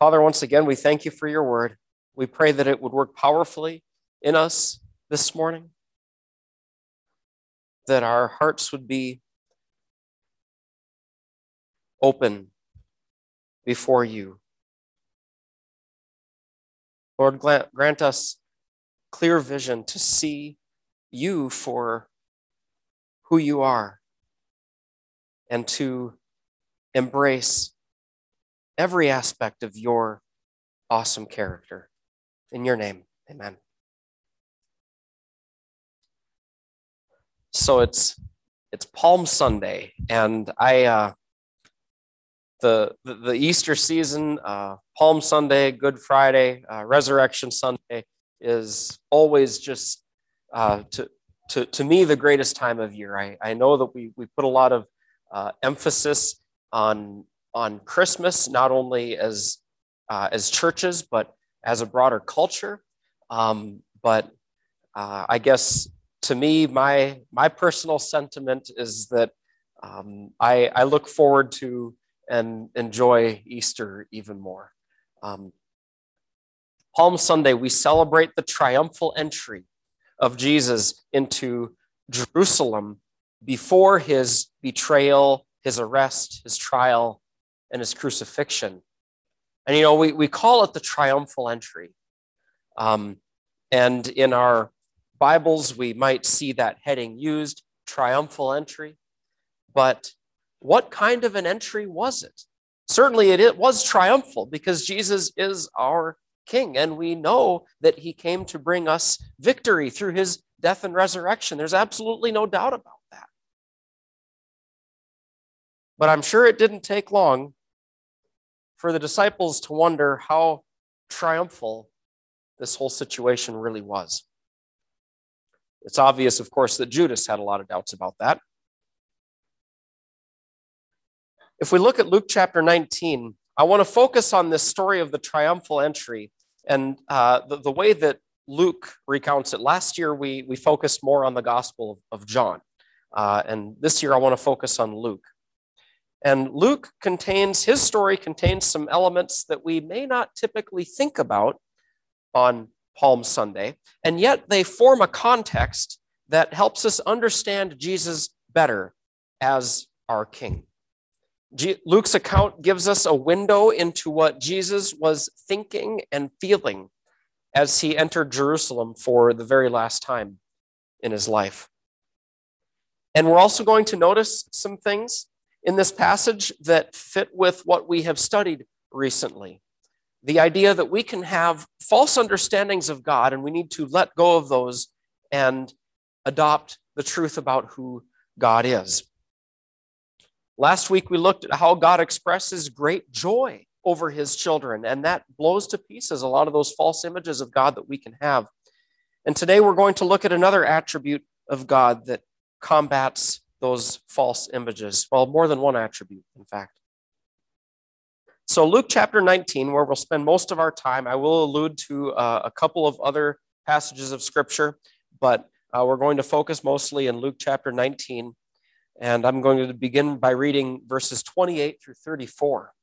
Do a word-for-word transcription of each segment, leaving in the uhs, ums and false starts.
Father, once again, we thank you for your word. We pray that it would work powerfully in us this morning, that our hearts would be open before you. Lord, grant us clear vision to see you for who you are and to embrace every aspect of your awesome character. In your name, amen. So it's it's Palm Sunday, and I uh, the, the the Easter season, uh, Palm Sunday, Good Friday, uh, Resurrection Sunday is always just uh, to to to me the greatest time of year. I I know that we we put a lot of uh, emphasis on on Christmas, not only as uh, as churches, but as a broader culture. Um, but uh, I guess to me, my my personal sentiment is that um, I, I look forward to and enjoy Easter even more. Um, Palm Sunday, we celebrate the triumphal entry of Jesus into Jerusalem before his betrayal, his arrest, his trial, and his crucifixion. And, you know, we, we call it the triumphal entry. Um, and in our Bibles, we might see that heading used, triumphal entry. But what kind of an entry was it? Certainly it, it was triumphal because Jesus is our King, and we know that he came to bring us victory through his death and resurrection. There's absolutely no doubt about that. But I'm sure it didn't take long for the disciples to wonder how triumphal this whole situation really was. It's obvious, of course, that Judas had a lot of doubts about that. If we look at Luke chapter nineteen, I want to focus on this story of the triumphal entry and uh, the, the way that Luke recounts it. Last year, we, we focused more on the Gospel of John. Uh, and this year, I want to focus on Luke. And Luke contains, his story contains some elements that we may not typically think about on Palm Sunday, and yet they form a context that helps us understand Jesus better as our King. G- Luke's account gives us a window into what Jesus was thinking and feeling as he entered Jerusalem for the very last time in his life. And we're also going to notice some things in this passage that fit with what we have studied recently. The idea that we can have false understandings of God and we need to let go of those and adopt the truth about who God is. Last week, we looked at how God expresses great joy over his children, and that blows to pieces a lot of those false images of God that we can have. And today, we're going to look at another attribute of God that combats those false images. Well, more than one attribute, in fact. So Luke chapter nineteen, where we'll spend most of our time, I will allude to uh, a couple of other passages of Scripture, but uh, we're going to focus mostly in Luke chapter nineteen, and I'm going to begin by reading verses twenty-eight through thirty-four.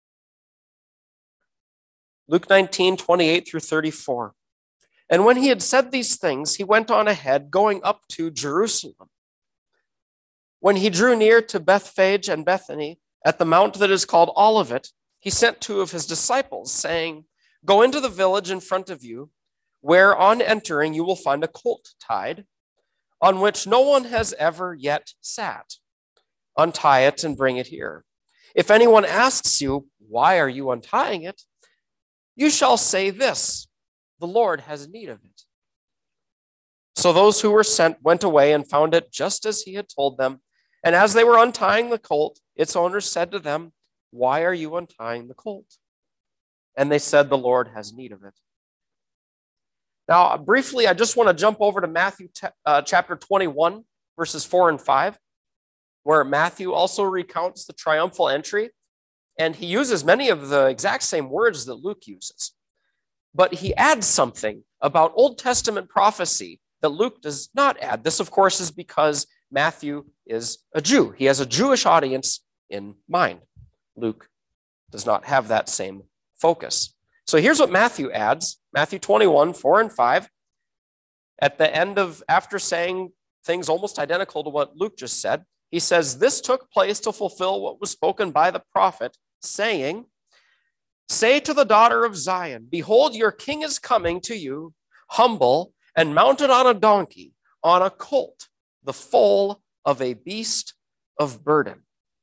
Luke nineteen, twenty-eight through thirty-four. And when he had said these things, he went on ahead, going up to Jerusalem. When he drew near to Bethphage and Bethany, at the mount that is called Olivet, he sent two of his disciples, saying, "Go into the village in front of you, where on entering you will find a colt tied, on which no one has ever yet sat. Untie it and bring it here. If anyone asks you, 'Why are you untying it?' you shall say this, 'The Lord has need of it.'" So those who were sent went away and found it just as he had told them. And as they were untying the colt, its owner said to them, "Why are you untying the colt?" And they said, "The Lord has need of it." Now, briefly, I just want to jump over to Matthew t- uh, chapter twenty-one, verses four and five, where Matthew also recounts the triumphal entry, and he uses many of the exact same words that Luke uses. But he adds something about Old Testament prophecy that Luke does not add. This, of course, is because Matthew is a Jew. He has a Jewish audience in mind. Luke does not have that same focus. So here's what Matthew adds, Matthew twenty-one, four and five. At the end of, after saying things almost identical to what Luke just said, he says, this took place to fulfill what was spoken by the prophet, saying, say to the daughter of Zion, behold, your king is coming to you, humble and mounted on a donkey, on a colt, the foal of a beast of burden.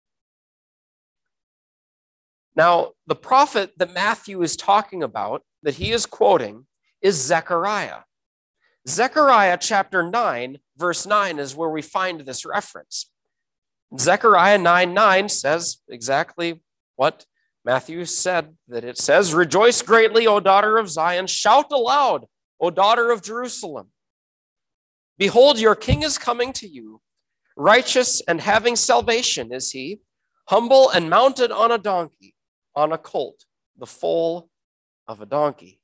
Now, the prophet that Matthew is talking about, that he is quoting, is Zechariah. Zechariah chapter nine, verse nine is where we find this reference. Zechariah nine nine says exactly what Matthew said, that it says, rejoice greatly, O daughter of Zion, shout aloud, O daughter of Jerusalem. Behold, your king is coming to you, righteous and having salvation is he, humble and mounted on a donkey, on a colt, the foal of a donkey.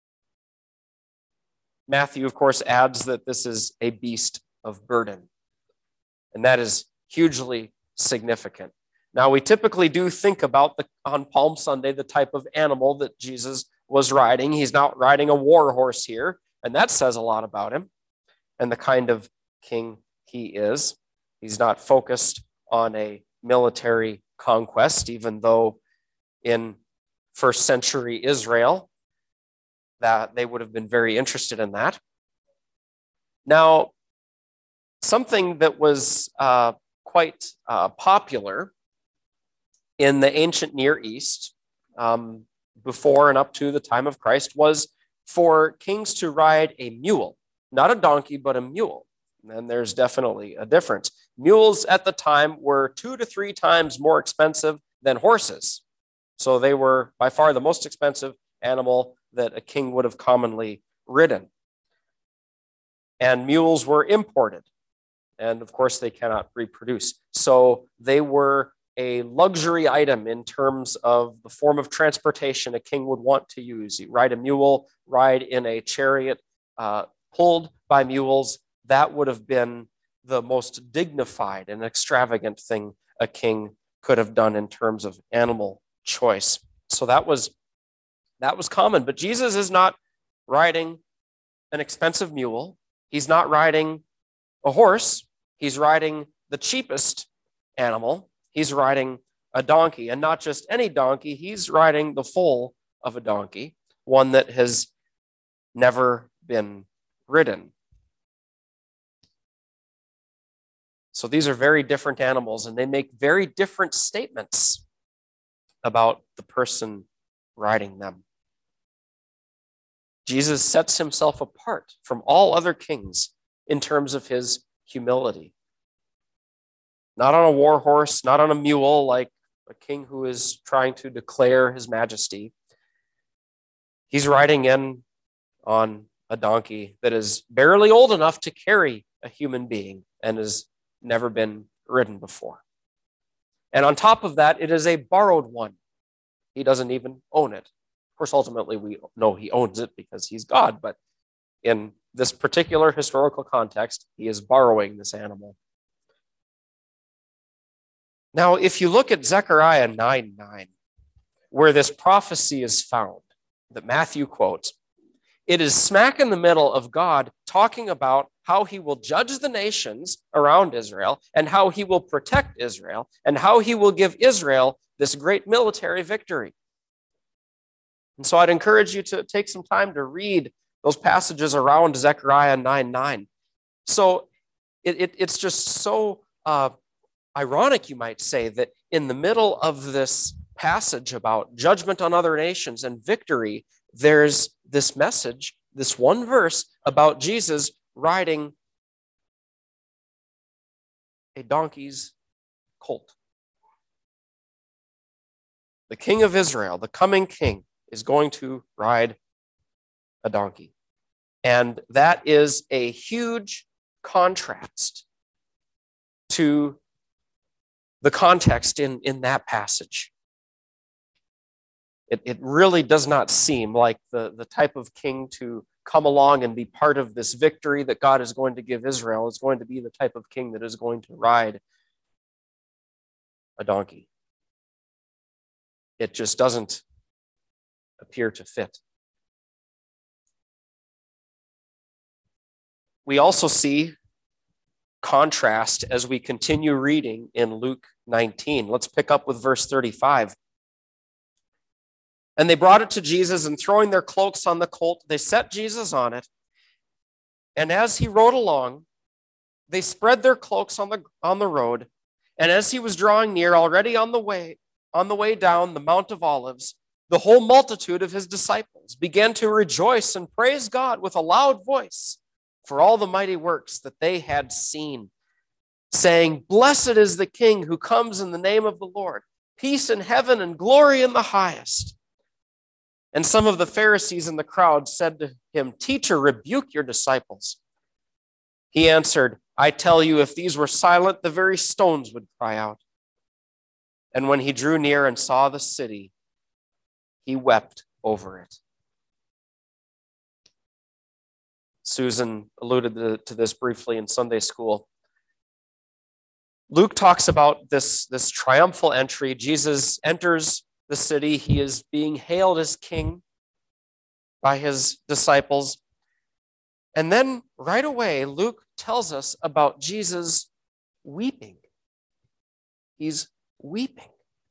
Matthew, of course, adds that this is a beast of burden, and that is hugely significant. Now, we typically do think about, the, on Palm Sunday, the type of animal that Jesus was riding. He's not riding a war horse here, and that says a lot about him and the kind of king he is. He's not focused on a military conquest, even though in first century Israel, that they would have been very interested in that. Now, something that was uh, quite uh, popular in the ancient Near East, um, before and up to the time of Christ, was for kings to ride a mule, not a donkey, but a mule. And there's definitely a difference. Mules at the time were two to three times more expensive than horses. So they were by far the most expensive animal that a king would have commonly ridden. And mules were imported. And of course, they cannot reproduce. So they were a luxury item in terms of the form of transportation a king would want to use. You ride a mule, ride in a chariot uh, pulled by mules. That would have been the most dignified and extravagant thing a king could have done in terms of animal choice. So that was that was common. But Jesus is not riding an expensive mule. He's not riding a horse. He's riding the cheapest animal. He's riding a donkey, and not just any donkey. He's riding the foal of a donkey, one that has never been ridden. So these are very different animals, and they make very different statements about the person riding them. Jesus sets himself apart from all other kings in terms of his humility. Not on a war horse, not on a mule like a king who is trying to declare his majesty. He's riding in on a donkey that is barely old enough to carry a human being and has never been ridden before. And on top of that, it is a borrowed one. He doesn't even own it. Of course, ultimately, we know he owns it because he's God, but in this particular historical context, he is borrowing this animal. Now, if you look at Zechariah nine nine, where this prophecy is found that Matthew quotes, it is smack in the middle of God talking about how he will judge the nations around Israel and how he will protect Israel and how he will give Israel this great military victory. And so I'd encourage you to take some time to read those passages around Zechariah nine nine. So it, it, it's just so uh, ironic, you might say, that in the middle of this passage about judgment on other nations and victory, there's this message, this one verse about Jesus riding a donkey's colt. The king of Israel, the coming king, is going to ride a donkey. And that is a huge contrast to the context in, in that passage. It, it really does not seem like the, the type of king to come along and be part of this victory that God is going to give Israel is going to be the type of king that is going to ride a donkey. It just doesn't appear to fit. We also see contrast as we continue reading in Luke nineteen. Let's pick up with verse thirty-five. And they brought it to Jesus, and throwing their cloaks on the colt, they set Jesus on it. And as he rode along, they spread their cloaks on the, on the road. And as he was drawing near, already on the way, on the way down the Mount of Olives, the whole multitude of his disciples began to rejoice and praise God with a loud voice for all the mighty works that they had seen, saying, "Blessed is the King who comes in the name of the Lord, peace in heaven and glory in the highest." And some of the Pharisees in the crowd said to him, "Teacher, rebuke your disciples." He answered, "I tell you, if these were silent, the very stones would cry out." And when he drew near and saw the city, he wept over it. Susan alluded to this briefly in Sunday school. Luke talks about this, this triumphal entry. Jesus enters the city. He is being hailed as king by his disciples. And then right away, Luke tells us about Jesus weeping. He's weeping.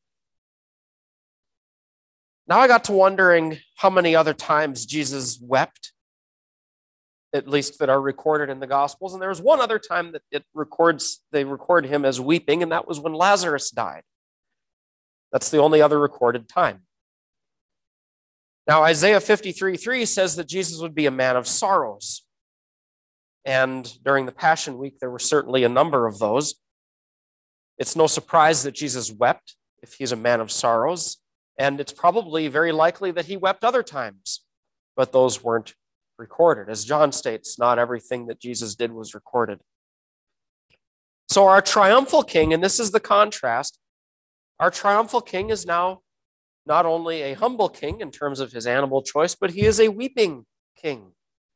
Now I got to wondering how many other times Jesus wept, at least that are recorded in the Gospels. And there was one other time that it records, they record him as weeping, and that was when Lazarus died. That's the only other recorded time. Now, Isaiah fifty-three three says that Jesus would be a man of sorrows. And during the Passion Week, there were certainly a number of those. It's no surprise that Jesus wept if he's a man of sorrows. And it's probably very likely that he wept other times, but those weren't recorded. As John states, not everything that Jesus did was recorded. So our triumphal king, and this is the contrast, our triumphal king is now not only a humble king in terms of his animal choice, but he is a weeping king.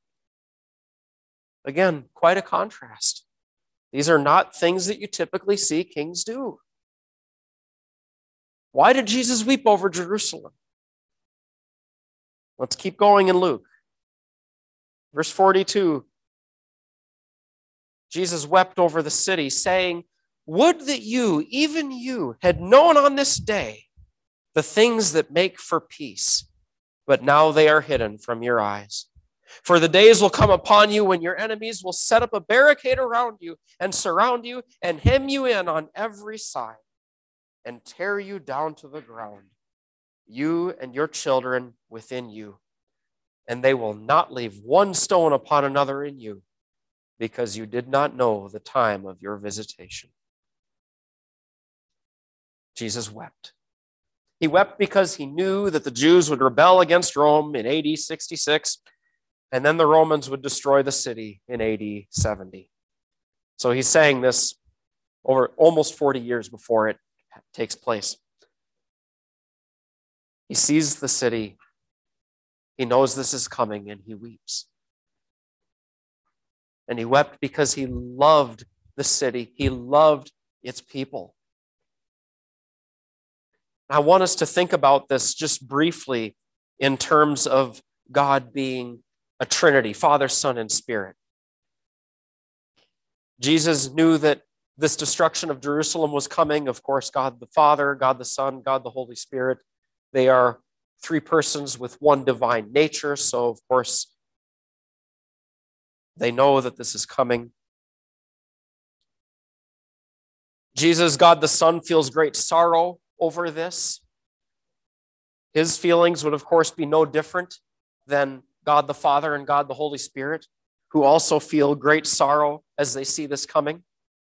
Again, quite a contrast. These are not things that you typically see kings do. Why did Jesus weep over Jerusalem? Let's keep going in Luke. Verse forty-two. Jesus wept over the city, saying, "Would that you, even you, had known on this day the things that make for peace, but now they are hidden from your eyes. For the days will come upon you when your enemies will set up a barricade around you and surround you and hem you in on every side and tear you down to the ground, you and your children within you. And they will not leave one stone upon another in you, because you did not know the time of your visitation." Jesus wept. He wept because he knew that the Jews would rebel against Rome in A D sixty-six, and then the Romans would destroy the city in A D seventy. So he's saying this over almost forty years before it takes place. He sees the city. He knows this is coming, and he weeps. And he wept because he loved the city. He loved its people. I want us to think about this just briefly in terms of God being a Trinity, Father, Son, and Spirit. Jesus knew that this destruction of Jerusalem was coming. Of course, God the Father, God the Son, God the Holy Spirit, they are three persons with one divine nature. So, of course, they know that this is coming. Jesus, God the Son, feels great sorrow over this. His feelings would, of course, be no different than God the Father and God the Holy Spirit, who also feel great sorrow as they see this coming.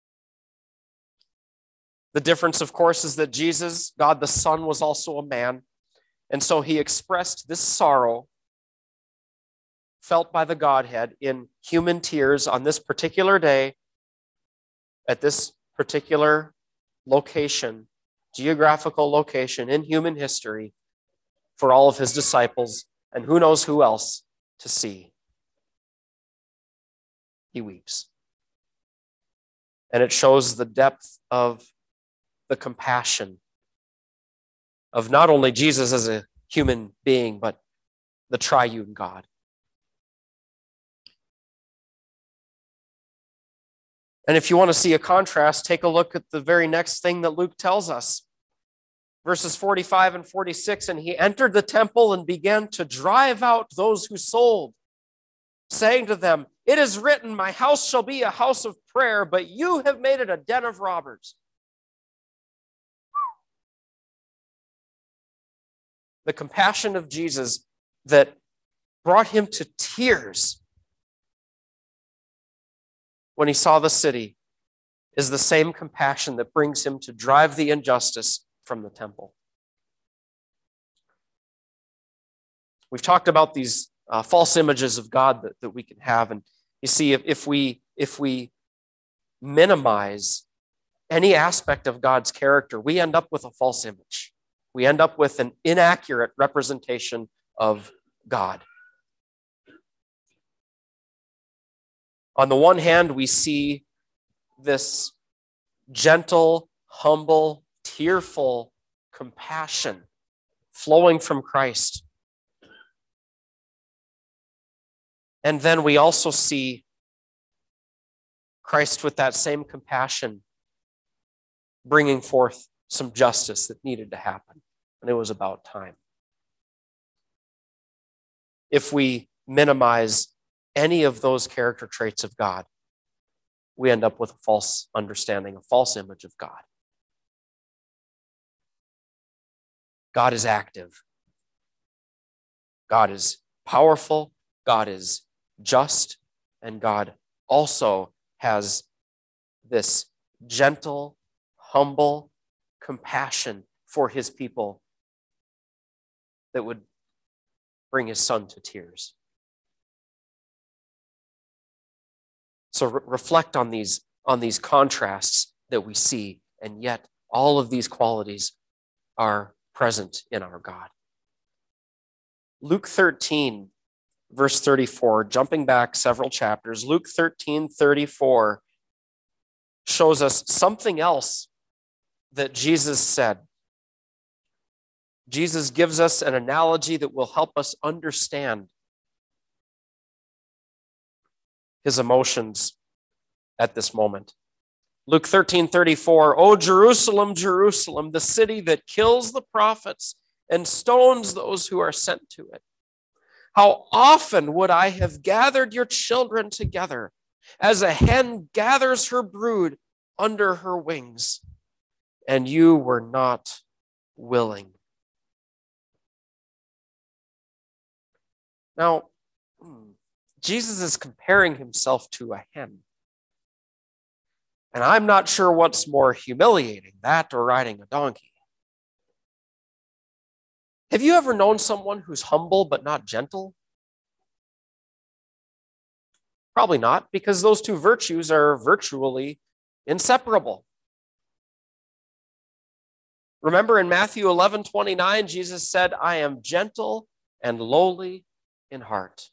The difference, of course, is that Jesus, God the Son, was also a man, and so he expressed this sorrow felt by the Godhead in human tears on this particular day, at this particular location, geographical location in human history, for all of his disciples, and who knows who else to see. He weeps. And it shows the depth of the compassion of not only Jesus as a human being, but the triune God. And if you want to see a contrast, take a look at the very next thing that Luke tells us. Verses forty-five and forty-six, and he entered the temple and began to drive out those who sold, saying to them, "It is written, my house shall be a house of prayer, but you have made it a den of robbers." The compassion of Jesus that brought him to tears when he saw the city is the same compassion that brings him to drive the injustice from the temple. We've talked about these uh, false images of God that, that we can have. And you see, if, if we if we minimize any aspect of God's character, we end up with a false image. We end up with an inaccurate representation of God. On the one hand, we see this gentle, humble, tearful compassion flowing from Christ. And then we also see Christ with that same compassion bringing forth some justice that needed to happen. And it was about time. If we minimize any of those character traits of God, we end up with a false understanding, a false image of God. God is active. God is powerful. God is just. And God also has this gentle, humble compassion for his people that would bring his son to tears. So re- reflect on these, on these contrasts that we see, and yet all of these qualities are present in our God. Luke thirteen, verse thirty-four, jumping back several chapters, Luke thirteen, thirty-four shows us something else that Jesus said. Jesus gives us an analogy that will help us understand his emotions at this moment. Luke thirteen, thirty-four, "O Jerusalem, Jerusalem, the city that kills the prophets and stones those who are sent to it. How often would I have gathered your children together as a hen gathers her brood under her wings, and you were not willing." Now, Jesus is comparing himself to a hen. And I'm not sure what's more humiliating, that or riding a donkey. Have you ever known someone who's humble but not gentle? Probably not, because those two virtues are virtually inseparable. Remember in Matthew eleven twenty-nine, Jesus said, "I am gentle and lowly in heart."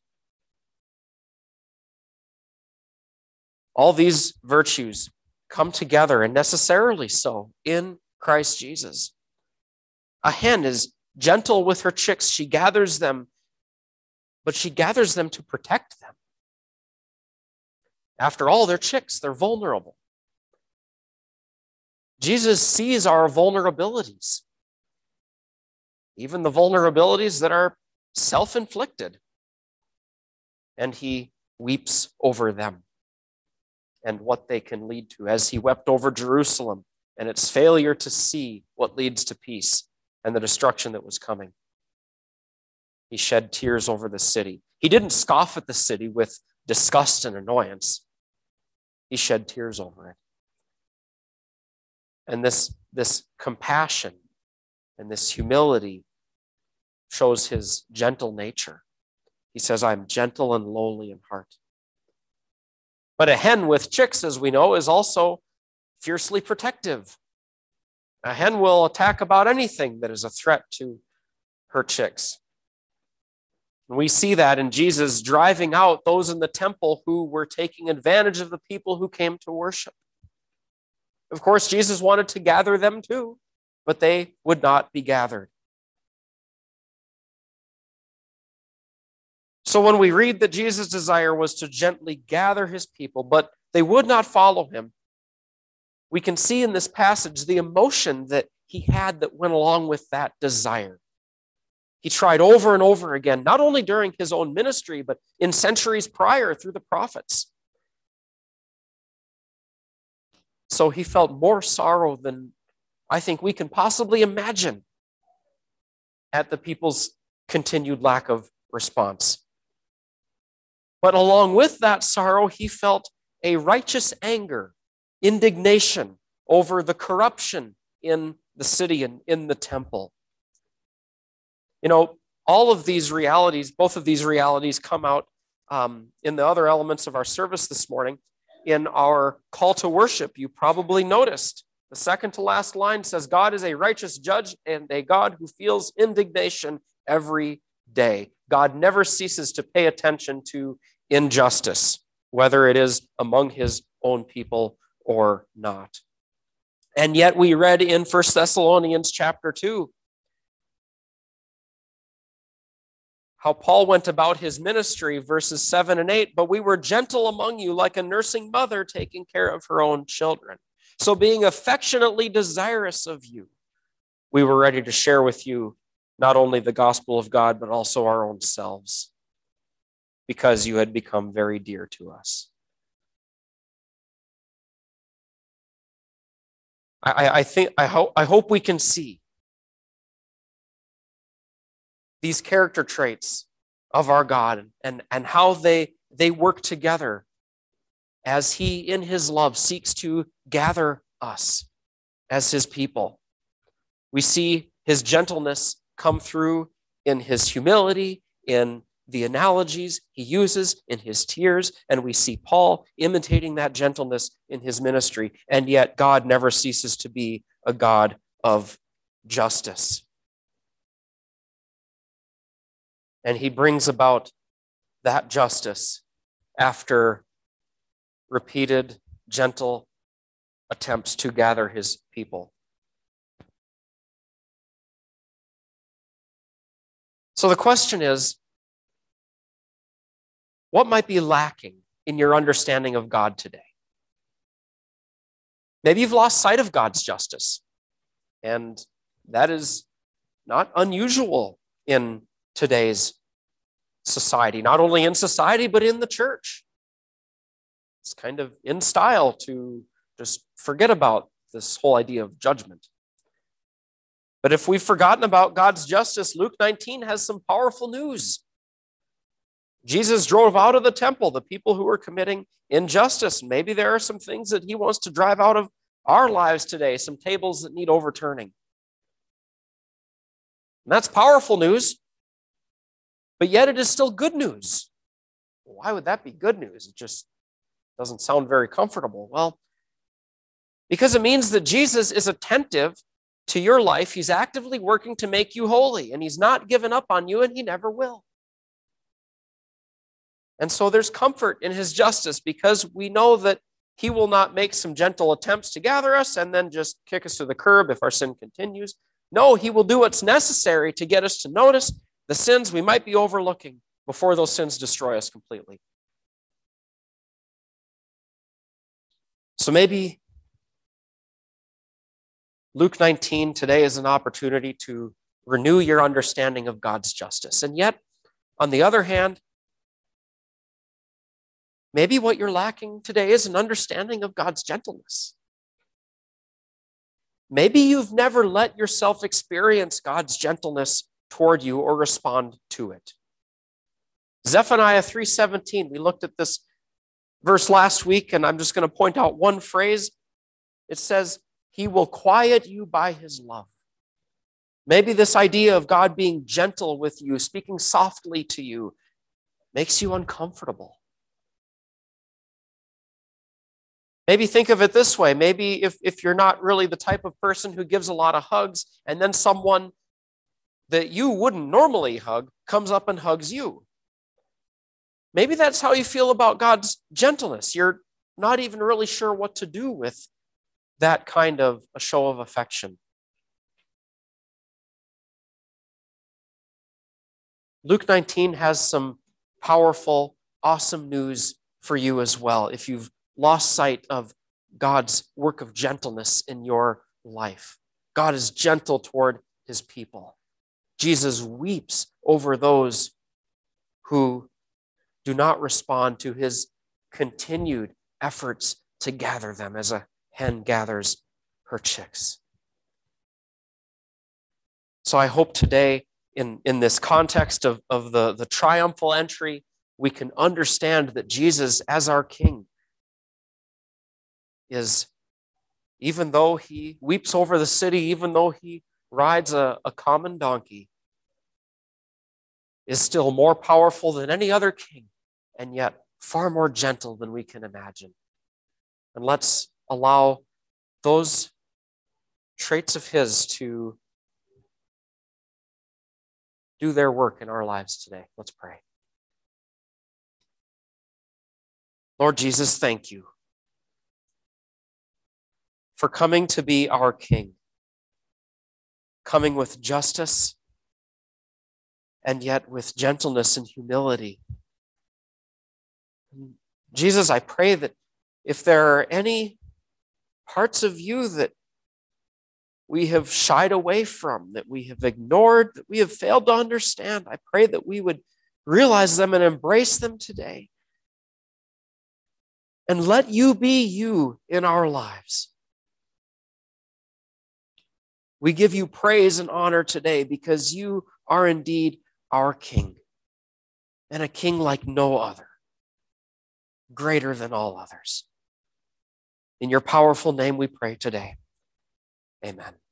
All these virtues come together, and necessarily so, in Christ Jesus. A hen is gentle with her chicks. She gathers them, but she gathers them to protect them. After all, they're chicks. They're vulnerable. Jesus sees our vulnerabilities, even the vulnerabilities that are self-inflicted, and he weeps over them and what they can lead to, as he wept over Jerusalem and its failure to see what leads to peace and the destruction that was coming. He shed tears over the city. He didn't scoff at the city with disgust and annoyance. He shed tears over it. And this, this compassion and this humility shows his gentle nature. He says, "I'm gentle and lowly in heart." But a hen with chicks, as we know, is also fiercely protective. A hen will attack about anything that is a threat to her chicks. And we see that in Jesus driving out those in the temple who were taking advantage of the people who came to worship. Of course, Jesus wanted to gather them too, but they would not be gathered. So when we read that Jesus' desire was to gently gather his people, but they would not follow him, we can see in this passage the emotion that he had that went along with that desire. He tried over and over again, not only during his own ministry, but in centuries prior through the prophets. So he felt more sorrow than I think we can possibly imagine at the people's continued lack of response. But along with that sorrow, he felt a righteous anger, indignation over the corruption in the city and in the temple. You know, all of these realities, both of these realities come out um, in the other elements of our service this morning. In our call to worship, you probably noticed the second to last line says, God is a righteous judge and a God who feels indignation every day. God never ceases to pay attention to injustice, whether it is among his own people or not. And yet we read in First Thessalonians chapter two how Paul went about his ministry, verses seven and eight, but we were gentle among you like a nursing mother taking care of her own children. So being affectionately desirous of you, we were ready to share with you not only the gospel of God, but also our own selves, because you had become very dear to us. I, I think I hope I hope we can see these character traits of our God and, and how they, they work together as he, in his love, seeks to gather us as his people. We see his gentleness come through in his humility, in the analogies he uses, in his tears, and we see Paul imitating that gentleness in his ministry. And yet God never ceases to be a God of justice. And he brings about that justice after repeated, gentle attempts to gather his people. So the question is, what might be lacking in your understanding of God today? Maybe you've lost sight of God's justice, and that is not unusual in today's society, not only in society, but in the church. It's kind of in style to just forget about this whole idea of judgment. But if we've forgotten about God's justice, Luke nineteen has some powerful news. Jesus drove out of the temple the people who were committing injustice. Maybe there are some things that he wants to drive out of our lives today, some tables that need overturning. And that's powerful news, but yet it is still good news. Why would that be good news? It just doesn't sound very comfortable. Well, because it means that Jesus is attentive to your life. He's actively working to make you holy, and he's not given up on you, and he never will. And so there's comfort in his justice because we know that he will not make some gentle attempts to gather us and then just kick us to the curb if our sin continues. No, he will do what's necessary to get us to notice the sins we might be overlooking before those sins destroy us completely. So maybe Luke nineteen today is an opportunity to renew your understanding of God's justice. And yet, on the other hand, maybe what you're lacking today is an understanding of God's gentleness. Maybe you've never let yourself experience God's gentleness toward you or respond to it. Zephaniah three seventeen, we looked at this verse last week, and I'm just going to point out one phrase. It says, he will quiet you by his love. Maybe this idea of God being gentle with you, speaking softly to you, makes you uncomfortable. Maybe think of it this way. Maybe if, if you're not really the type of person who gives a lot of hugs, and then someone that you wouldn't normally hug comes up and hugs you. Maybe that's how you feel about God's gentleness. You're not even really sure what to do with that kind of a show of affection. Luke nineteen has some powerful, awesome news for you as well if you've lost sight of God's work of gentleness in your life. God is gentle toward his people. Jesus weeps over those who do not respond to his continued efforts to gather them as a hen gathers her chicks. So I hope today, in, in this context of, of the, the triumphal entry, we can understand that Jesus, as our King, is, even though he weeps over the city, even though he rides a, a common donkey, is still more powerful than any other king, and yet far more gentle than we can imagine. And let's allow those traits of his to do their work in our lives today. Let's pray. Lord Jesus, thank you for coming to be our King, coming with justice and yet with gentleness and humility. Jesus, I pray that if there are any parts of you that we have shied away from, that we have ignored, that we have failed to understand, I pray that we would realize them and embrace them today. And let you be you in our lives. We give you praise and honor today because you are indeed our King, and a King like no other, greater than all others. In your powerful name we pray today. Amen.